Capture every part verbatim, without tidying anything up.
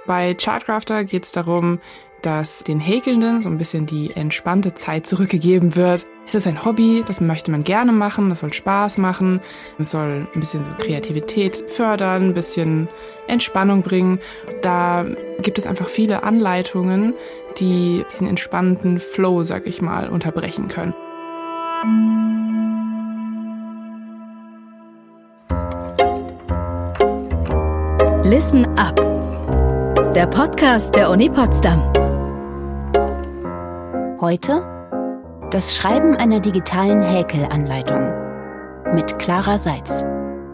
Bei Chartcrafter geht es darum, dass den Häkelnden so ein bisschen die entspannte Zeit zurückgegeben wird. Es ist ein Hobby, das möchte man gerne machen, das soll Spaß machen, es soll ein bisschen so Kreativität fördern, ein bisschen Entspannung bringen. Da gibt es einfach viele Anleitungen, die diesen entspannten Flow, sag ich mal, unterbrechen können. Listen up. Der Podcast der Uni Potsdam. Heute das Schreiben einer digitalen Häkelanleitung mit Clara Seitz.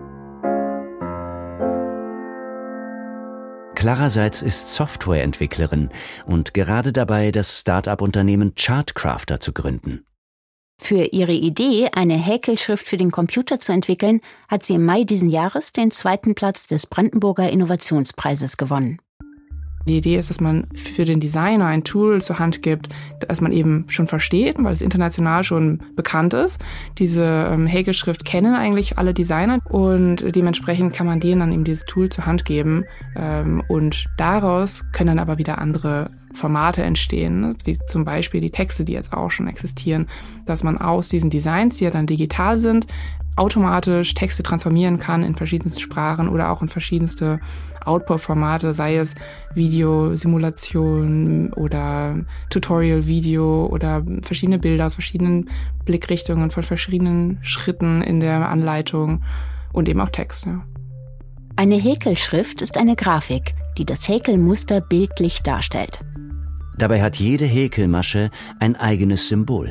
Clara Seitz ist Softwareentwicklerin und gerade dabei, das Start-up-Unternehmen Chartcrafter zu gründen. Für ihre Idee, eine Häkelschrift für den Computer zu entwickeln, hat sie im Mai diesen Jahres den zweiten Platz des Brandenburger Innovationspreises gewonnen. Die Idee ist, dass man für den Designer ein Tool zur Hand gibt, das man eben schon versteht, weil es international schon bekannt ist. Diese ähm, Häkelschrift kennen eigentlich alle Designer und dementsprechend kann man denen dann eben dieses Tool zur Hand geben. Ähm, und daraus können dann aber wieder andere Formate entstehen, ne? Wie zum Beispiel die Texte, die jetzt auch schon existieren, dass man aus diesen Designs, die ja dann digital sind, automatisch Texte transformieren kann in verschiedenste Sprachen oder auch in verschiedenste Output-Formate, sei es Video, Simulation oder Tutorial-Video oder verschiedene Bilder aus verschiedenen Blickrichtungen, von verschiedenen Schritten in der Anleitung und eben auch Texte. Eine Häkelschrift ist eine Grafik, die das Häkelmuster bildlich darstellt. Dabei hat jede Häkelmasche ein eigenes Symbol.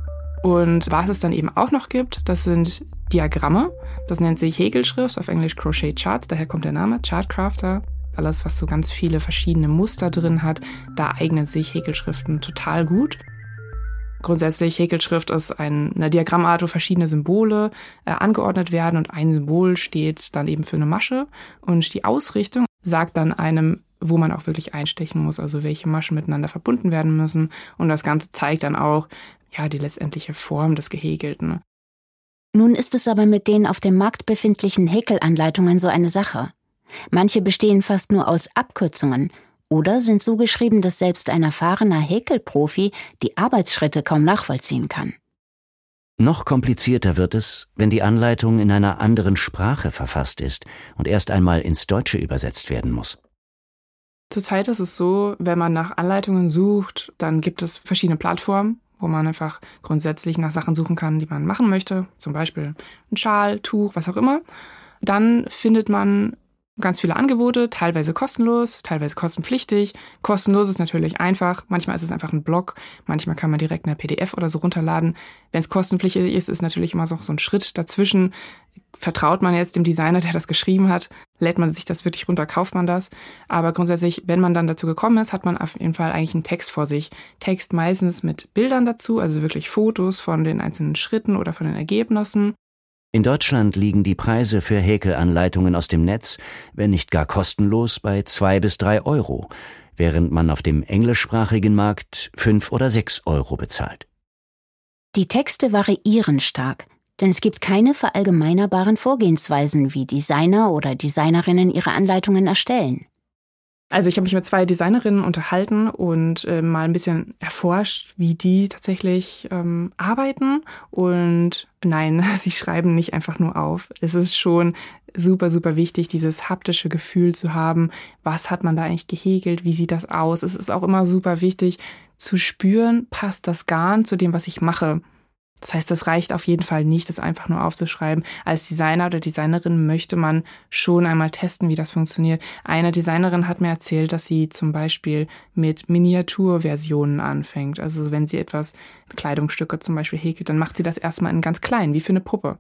Und was es dann eben auch noch gibt, das sind Diagramme. Das nennt sich Häkelschrift, auf Englisch Crochet Charts, daher kommt der Name, Chartcrafter. Alles, was so ganz viele verschiedene Muster drin hat, da eignen sich Häkelschriften total gut. Grundsätzlich, Häkelschrift ist ein, eine Diagrammart, wo verschiedene Symbole äh, angeordnet werden und ein Symbol steht dann eben für eine Masche. Und die Ausrichtung sagt dann einem, wo man auch wirklich einstechen muss, also welche Maschen miteinander verbunden werden müssen. Und das Ganze zeigt dann auch ja die letztendliche Form des Gehäkelten. Nun ist es aber mit den auf dem Markt befindlichen Häkelanleitungen so eine Sache. Manche bestehen fast nur aus Abkürzungen oder sind so geschrieben, dass selbst ein erfahrener Häkelprofi die Arbeitsschritte kaum nachvollziehen kann. Noch komplizierter wird es, wenn die Anleitung in einer anderen Sprache verfasst ist und erst einmal ins Deutsche übersetzt werden muss. Zurzeit ist es so, wenn man nach Anleitungen sucht, dann gibt es verschiedene Plattformen, wo man einfach grundsätzlich nach Sachen suchen kann, die man machen möchte. Zum Beispiel ein Schal, Tuch, was auch immer. Dann findet man ganz viele Angebote, teilweise kostenlos, teilweise kostenpflichtig. Kostenlos ist natürlich einfach. Manchmal ist es einfach ein Blog. Manchmal kann man direkt eine P D F oder so runterladen. Wenn es kostenpflichtig ist, ist natürlich immer so ein Schritt dazwischen. Vertraut man jetzt dem Designer, der das geschrieben hat? Lädt man sich das wirklich runter, kauft man das? Aber grundsätzlich, wenn man dann dazu gekommen ist, hat man auf jeden Fall eigentlich einen Text vor sich. Text meistens mit Bildern dazu, also wirklich Fotos von den einzelnen Schritten oder von den Ergebnissen. In Deutschland liegen die Preise für Häkelanleitungen aus dem Netz, wenn nicht gar kostenlos, bei zwei bis drei Euro, während man auf dem englischsprachigen Markt fünf oder sechs Euro bezahlt. Die Texte variieren stark, denn es gibt keine verallgemeinerbaren Vorgehensweisen, wie Designer oder Designerinnen ihre Anleitungen erstellen. Also ich habe mich mit zwei Designerinnen unterhalten und äh, mal ein bisschen erforscht, wie die tatsächlich ähm, arbeiten. Und nein, sie schreiben nicht einfach nur auf. Es ist schon super, super wichtig, dieses haptische Gefühl zu haben. Was hat man da eigentlich gehäkelt? Wie sieht das aus? Es ist auch immer super wichtig zu spüren, passt das Garn zu dem, was ich mache. Das heißt, das reicht auf jeden Fall nicht, das einfach nur aufzuschreiben. Als Designer oder Designerin möchte man schon einmal testen, wie das funktioniert. Eine Designerin hat mir erzählt, dass sie zum Beispiel mit Miniaturversionen anfängt. Also wenn sie etwas, Kleidungsstücke zum Beispiel häkelt, dann macht sie das erstmal in ganz klein, wie für eine Puppe.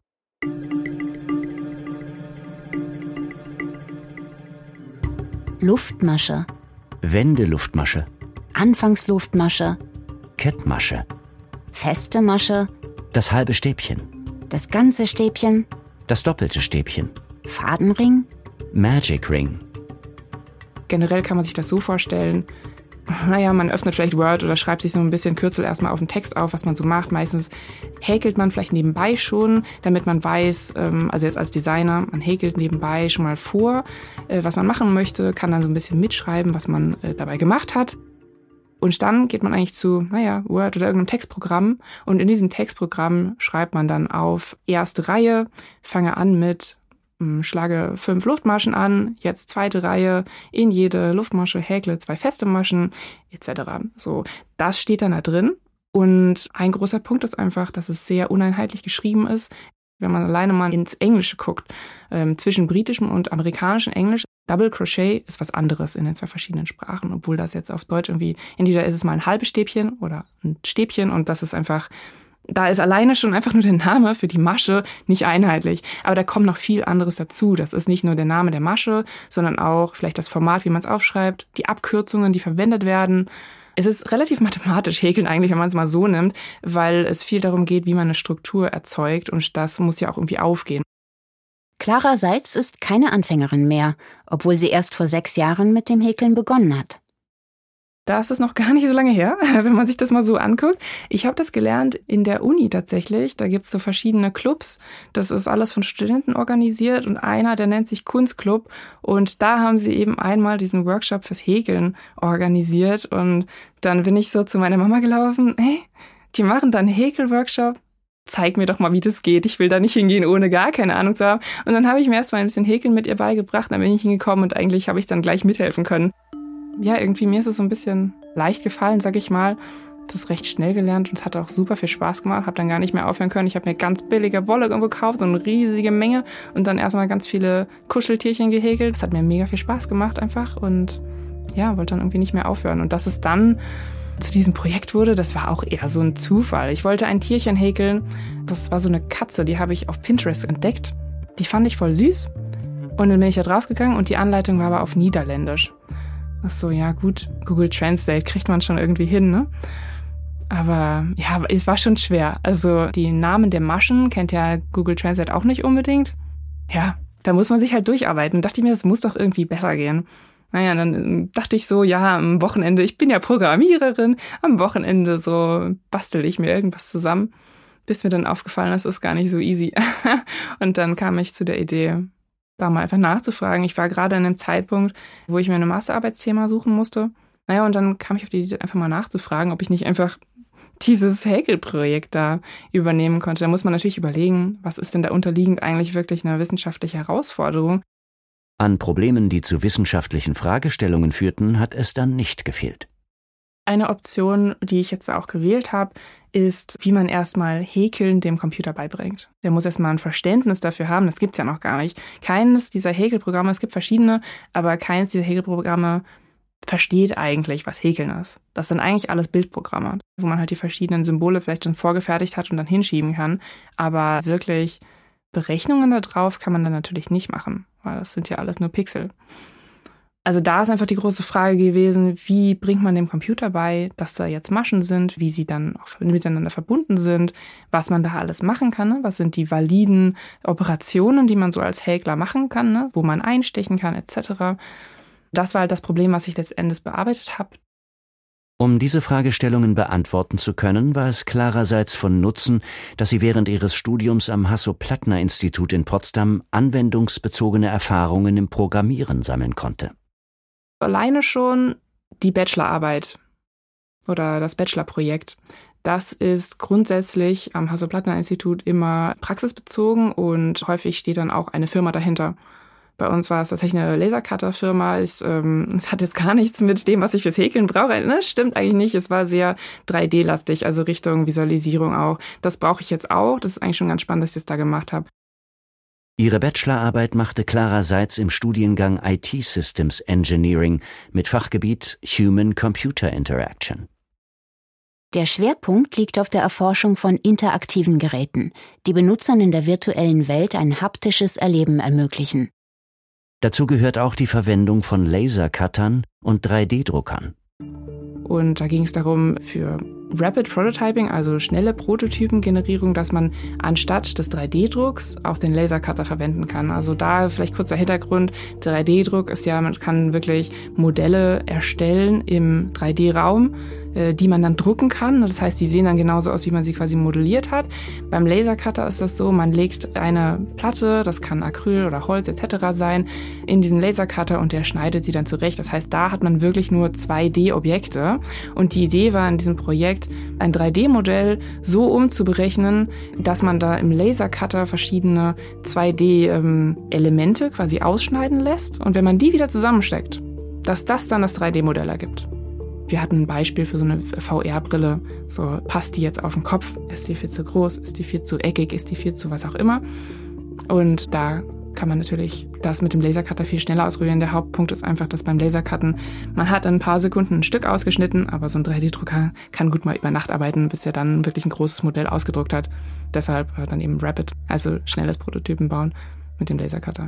Luftmasche. Wendeluftmasche. Anfangsluftmasche. Kettmasche. Feste Masche. Das halbe Stäbchen. Das ganze Stäbchen. Das doppelte Stäbchen. Fadenring. Magic Ring. Generell kann man sich das so vorstellen, naja, man öffnet vielleicht Word oder schreibt sich so ein bisschen Kürzel erstmal auf den Text auf, was man so macht. Meistens häkelt man vielleicht nebenbei schon, damit man weiß, also jetzt als Designer, man häkelt nebenbei schon mal vor, was man machen möchte, kann dann so ein bisschen mitschreiben, was man dabei gemacht hat. Und dann geht man eigentlich zu, naja, Word oder irgendeinem Textprogramm. Und in diesem Textprogramm schreibt man dann auf erste Reihe, fange an mit, schlage fünf Luftmaschen an, jetzt zweite Reihe, in jede Luftmasche häkle zwei feste Maschen, et cetera. So, das steht dann da drin. Und ein großer Punkt ist einfach, dass es sehr uneinheitlich geschrieben ist. Wenn man alleine mal ins Englische guckt, ähm, zwischen britischem und amerikanischem Englisch, Double Crochet ist was anderes in den zwei verschiedenen Sprachen, obwohl das jetzt auf Deutsch irgendwie, entweder ist es mal ein halbes Stäbchen oder ein Stäbchen und das ist einfach, da ist alleine schon einfach nur der Name für die Masche nicht einheitlich. Aber da kommt noch viel anderes dazu. Das ist nicht nur der Name der Masche, sondern auch vielleicht das Format, wie man es aufschreibt, die Abkürzungen, die verwendet werden. Es ist relativ mathematisch, Häkeln eigentlich, wenn man es mal so nimmt, weil es viel darum geht, wie man eine Struktur erzeugt und das muss ja auch irgendwie aufgehen. Clara Seitz ist keine Anfängerin mehr, obwohl sie erst vor sechs Jahren mit dem Häkeln begonnen hat. Das ist noch gar nicht so lange her, wenn man sich das mal so anguckt. Ich habe das gelernt in der Uni tatsächlich. Da gibt's so verschiedene Clubs. Das ist alles von Studenten organisiert und einer, der nennt sich Kunstclub. Und da haben sie eben einmal diesen Workshop fürs Häkeln organisiert. Und dann bin ich so zu meiner Mama gelaufen. Hey, die machen da einen Häkel-Workshop. Zeig mir doch mal, wie das geht. Ich will da nicht hingehen, ohne gar keine Ahnung zu haben. Und dann habe ich mir erst mal ein bisschen Häkeln mit ihr beigebracht. Dann bin ich hingekommen und eigentlich habe ich dann gleich mithelfen können. Ja, irgendwie mir ist es so ein bisschen leicht gefallen, sag ich mal. Das recht schnell gelernt und es hat auch super viel Spaß gemacht. Habe dann gar nicht mehr aufhören können. Ich habe mir ganz billige Wolle irgendwo gekauft, so eine riesige Menge und dann erstmal ganz viele Kuscheltierchen gehäkelt. Das hat mir mega viel Spaß gemacht einfach und ja, wollte dann irgendwie nicht mehr aufhören. Und dass es dann zu diesem Projekt wurde, das war auch eher so ein Zufall. Ich wollte ein Tierchen häkeln. Das war so eine Katze, die habe ich auf Pinterest entdeckt. Die fand ich voll süß. Und dann bin ich da draufgegangen und die Anleitung war aber auf Niederländisch. Ach so, ja gut, Google Translate kriegt man schon irgendwie hin, ne? Aber ja, es war schon schwer. Also die Namen der Maschen kennt ja Google Translate auch nicht unbedingt. Ja, da muss man sich halt durcharbeiten. Dachte ich mir, das muss doch irgendwie besser gehen. Naja, dann dachte ich so, ja, am Wochenende, ich bin ja Programmiererin, am Wochenende so bastel ich mir irgendwas zusammen, bis mir dann aufgefallen ist, das ist gar nicht so easy. Und dann kam ich zu der Idee, da mal einfach nachzufragen. Ich war gerade in einem Zeitpunkt, wo ich mir ein Masterarbeitsthema suchen musste. Naja, und dann kam ich auf die Idee, einfach mal nachzufragen, ob ich nicht einfach dieses Häkelprojekt da übernehmen konnte. Da muss man natürlich überlegen, was ist denn da unterliegend eigentlich wirklich eine wissenschaftliche Herausforderung? An Problemen, die zu wissenschaftlichen Fragestellungen führten, hat es dann nicht gefehlt. Eine Option, die ich jetzt auch gewählt habe, ist, wie man erstmal Häkeln dem Computer beibringt. Der muss erstmal ein Verständnis dafür haben, das gibt's ja noch gar nicht. Keines dieser Häkelprogramme, es gibt verschiedene, aber keines dieser Häkelprogramme versteht eigentlich, was Häkeln ist. Das sind eigentlich alles Bildprogramme, wo man halt die verschiedenen Symbole vielleicht schon vorgefertigt hat und dann hinschieben kann. Aber wirklich Berechnungen da drauf kann man dann natürlich nicht machen, weil das sind ja alles nur Pixel. Also da ist einfach die große Frage gewesen, wie bringt man dem Computer bei, dass da jetzt Maschen sind, wie sie dann auch miteinander verbunden sind, was man da alles machen kann, ne? Was sind die validen Operationen, die man so als Häkler machen kann, ne? Wo man einstechen kann et cetera. Das war halt das Problem, was ich letztendlich bearbeitet habe. Um diese Fragestellungen beantworten zu können, war es Clara Seitz von Nutzen, dass sie während ihres Studiums am Hasso-Plattner-Institut in Potsdam anwendungsbezogene Erfahrungen im Programmieren sammeln konnte. Alleine schon die Bachelorarbeit oder das Bachelorprojekt, das ist grundsätzlich am Hasso-Plattner-Institut immer praxisbezogen und häufig steht dann auch eine Firma dahinter. Bei uns war es tatsächlich eine Lasercutter-Firma. Es ähm, hat jetzt gar nichts mit dem, was ich fürs Häkeln brauche. Ne, stimmt eigentlich nicht. Es war sehr drei D-lastig, also Richtung Visualisierung auch. Das brauche ich jetzt auch. Das ist eigentlich schon ganz spannend, dass ich das da gemacht habe. Ihre Bachelorarbeit machte Clara Seitz im Studiengang I T Systems Engineering mit Fachgebiet Human-Computer Interaction. Der Schwerpunkt liegt auf der Erforschung von interaktiven Geräten, die Benutzern in der virtuellen Welt ein haptisches Erleben ermöglichen. Dazu gehört auch die Verwendung von Lasercuttern und drei D Druckern. Und da ging es darum, für Rapid Prototyping, also schnelle Prototypengenerierung, dass man anstatt des drei D Drucks auch den Lasercutter verwenden kann. Also da vielleicht kurzer Hintergrund. drei D Druck ist ja, man kann wirklich Modelle erstellen im drei D Raum, die man dann drucken kann. Das heißt, die sehen dann genauso aus, wie man sie quasi modelliert hat. Beim Lasercutter ist das so, man legt eine Platte, das kann Acryl oder Holz et cetera sein, in diesen Lasercutter und der schneidet sie dann zurecht. Das heißt, da hat man wirklich nur zwei D Objekte. Und die Idee war in diesem Projekt, ein drei D Modell so umzuberechnen, dass man da im Lasercutter verschiedene zwei D Elemente quasi ausschneiden lässt. Und wenn man die wieder zusammensteckt, dass das dann das drei D Modell ergibt. Wir hatten ein Beispiel für so eine V R-Brille. So, passt die jetzt auf den Kopf? Ist die viel zu groß? Ist die viel zu eckig? Ist die viel zu was auch immer? Und da kann man natürlich das mit dem Lasercutter viel schneller ausprobieren. Der Hauptpunkt ist einfach, dass beim Lasercutten, man hat in ein paar Sekunden ein Stück ausgeschnitten, aber so ein drei D Drucker kann gut mal über Nacht arbeiten, bis er dann wirklich ein großes Modell ausgedruckt hat. Deshalb dann eben Rapid, also schnelles Prototypen bauen mit dem Lasercutter.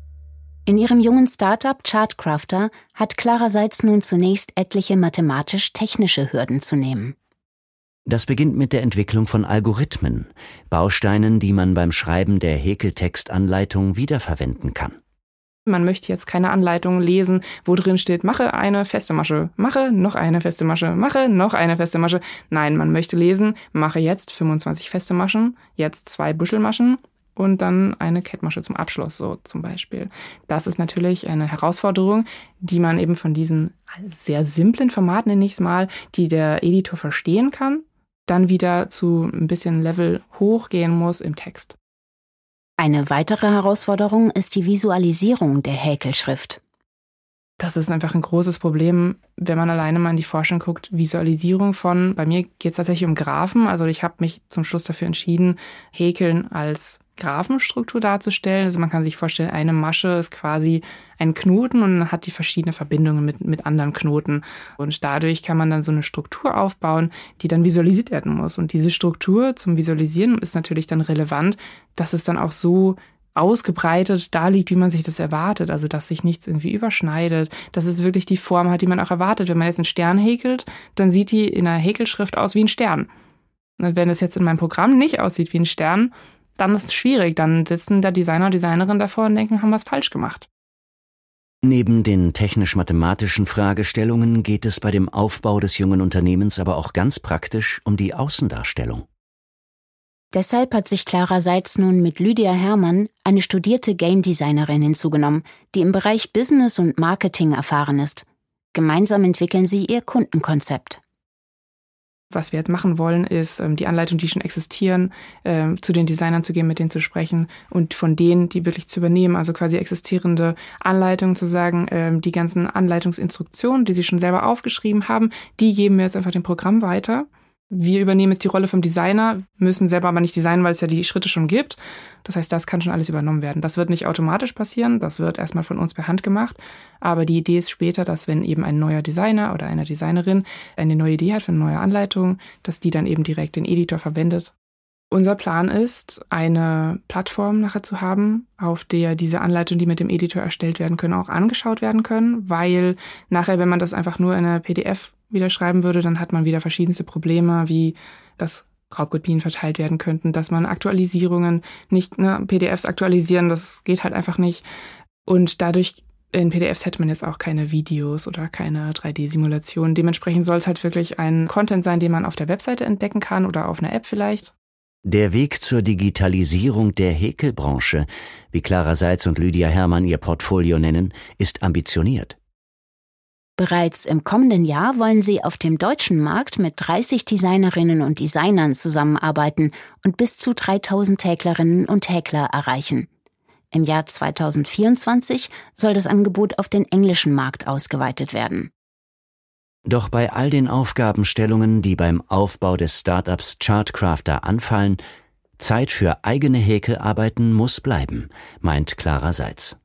In ihrem jungen Startup Chartcrafter hat Clara Seitz nun zunächst etliche mathematisch-technische Hürden zu nehmen. Das beginnt mit der Entwicklung von Algorithmen, Bausteinen, die man beim Schreiben der Häkeltextanleitung wiederverwenden kann. Man möchte jetzt keine Anleitung lesen, wo drin steht, mache eine feste Masche, mache noch eine feste Masche, mache noch eine feste Masche. Nein, man möchte lesen, mache jetzt fünfundzwanzig feste Maschen, jetzt zwei Büschelmaschen und dann eine Kettmasche zum Abschluss, so zum Beispiel. Das ist natürlich eine Herausforderung, die man eben von diesen sehr simplen Formaten, nenne ich es mal, die der Editor verstehen kann, dann wieder zu ein bisschen Level hochgehen muss im Text. Eine weitere Herausforderung ist die Visualisierung der Häkelschrift. Das ist einfach ein großes Problem, wenn man alleine mal in die Forschung guckt. Visualisierung von, bei mir geht es tatsächlich um Graphen. Also ich habe mich zum Schluss dafür entschieden, Häkeln als Graphenstruktur darzustellen. Also man kann sich vorstellen, eine Masche ist quasi ein Knoten und man hat die verschiedenen Verbindungen mit, mit anderen Knoten. Und dadurch kann man dann so eine Struktur aufbauen, die dann visualisiert werden muss. Und diese Struktur zum Visualisieren ist natürlich dann relevant, dass es dann auch so ausgebreitet da liegt, wie man sich das erwartet. Also, dass sich nichts irgendwie überschneidet, dass es wirklich die Form hat, die man auch erwartet. Wenn man jetzt einen Stern häkelt, dann sieht die in einer Häkelschrift aus wie ein Stern. Und wenn es jetzt in meinem Programm nicht aussieht wie ein Stern, dann ist es schwierig. Dann sitzen der Designer und Designerin davor und denken, haben wir es falsch gemacht. Neben den technisch-mathematischen Fragestellungen geht es bei dem Aufbau des jungen Unternehmens aber auch ganz praktisch um die Außendarstellung. Deshalb hat sich Clara Seitz nun mit Lydia Herrmann eine studierte Game-Designerin hinzugenommen, die im Bereich Business und Marketing erfahren ist. Gemeinsam entwickeln sie ihr Kundenkonzept. Was wir jetzt machen wollen, ist, die Anleitungen, die schon existieren, zu den Designern zu gehen, mit denen zu sprechen und von denen, die wirklich zu übernehmen, also quasi existierende Anleitungen zu sagen, die ganzen Anleitungsinstruktionen, die sie schon selber aufgeschrieben haben, die geben wir jetzt einfach dem Programm weiter. Wir übernehmen jetzt die Rolle vom Designer, müssen selber aber nicht designen, weil es ja die Schritte schon gibt. Das heißt, das kann schon alles übernommen werden. Das wird nicht automatisch passieren, das wird erstmal von uns per Hand gemacht. Aber die Idee ist später, dass wenn eben ein neuer Designer oder eine Designerin eine neue Idee hat für eine neue Anleitung, dass die dann eben direkt den Editor verwendet. Unser Plan ist, eine Plattform nachher zu haben, auf der diese Anleitungen, die mit dem Editor erstellt werden können, auch angeschaut werden können, weil nachher, wenn man das einfach nur in einer P D F wieder schreiben würde, dann hat man wieder verschiedenste Probleme, wie dass Raubkopien verteilt werden könnten, dass man Aktualisierungen nicht, ne, P D Fs aktualisieren, das geht halt einfach nicht. Und dadurch in P D Fs hätte man jetzt auch keine Videos oder keine drei D Simulationen. Dementsprechend soll es halt wirklich ein Content sein, den man auf der Webseite entdecken kann oder auf einer App vielleicht. Der Weg zur Digitalisierung der Häkelbranche, wie Clara Seitz und Lydia Herrmann ihr Portfolio nennen, ist ambitioniert. Bereits im kommenden Jahr wollen sie auf dem deutschen Markt mit dreißig Designerinnen und Designern zusammenarbeiten und bis zu dreitausend Häklerinnen und Häkler erreichen. Im Jahr zweitausendvierundzwanzig soll das Angebot auf den englischen Markt ausgeweitet werden. Doch bei all den Aufgabenstellungen, die beim Aufbau des Startups Chartcrafter anfallen, Zeit für eigene Häkelarbeiten muss bleiben, meint Clara Seitz.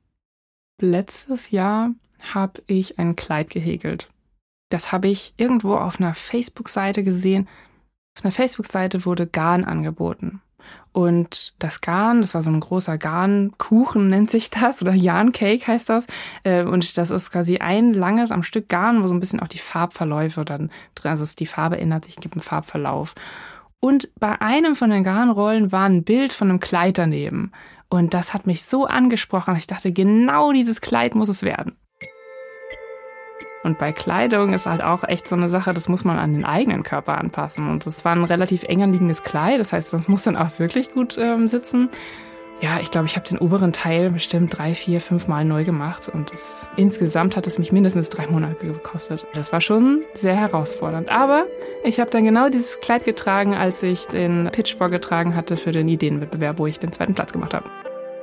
Letztes Jahr habe ich ein Kleid gehäkelt. Das habe ich irgendwo auf einer Facebook-Seite gesehen. Auf einer Facebook-Seite wurde Garn angeboten. Und das Garn, das war so ein großer Garnkuchen, nennt sich das, oder Yarncake heißt das. Und das ist quasi ein langes am Stück Garn, wo so ein bisschen auch die Farbverläufe dann drin, also die Farbe ändert sich, gibt einen Farbverlauf. Und bei einem von den Garnrollen war ein Bild von einem Kleid daneben. Und das hat mich so angesprochen. Ich dachte, genau dieses Kleid muss es werden. Und bei Kleidung ist halt auch echt so eine Sache, das muss man an den eigenen Körper anpassen. Und das war ein relativ eng anliegendes Kleid, das heißt, das muss dann auch wirklich gut ähm, sitzen. Ja, ich glaube, ich habe den oberen Teil bestimmt drei, vier, fünf Mal neu gemacht. Und das, insgesamt hat es mich mindestens drei Monate gekostet. Das war schon sehr herausfordernd. Aber ich habe dann genau dieses Kleid getragen, als ich den Pitch vorgetragen hatte für den Ideenwettbewerb, wo ich den zweiten Platz gemacht habe.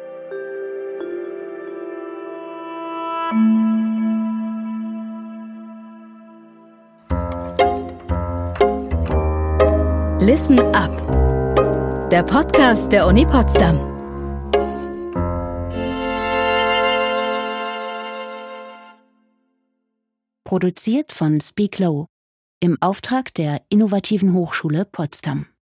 Listen Up, der Podcast der Uni Potsdam. Produziert von Speak Low im Auftrag der Innovativen Hochschule Potsdam.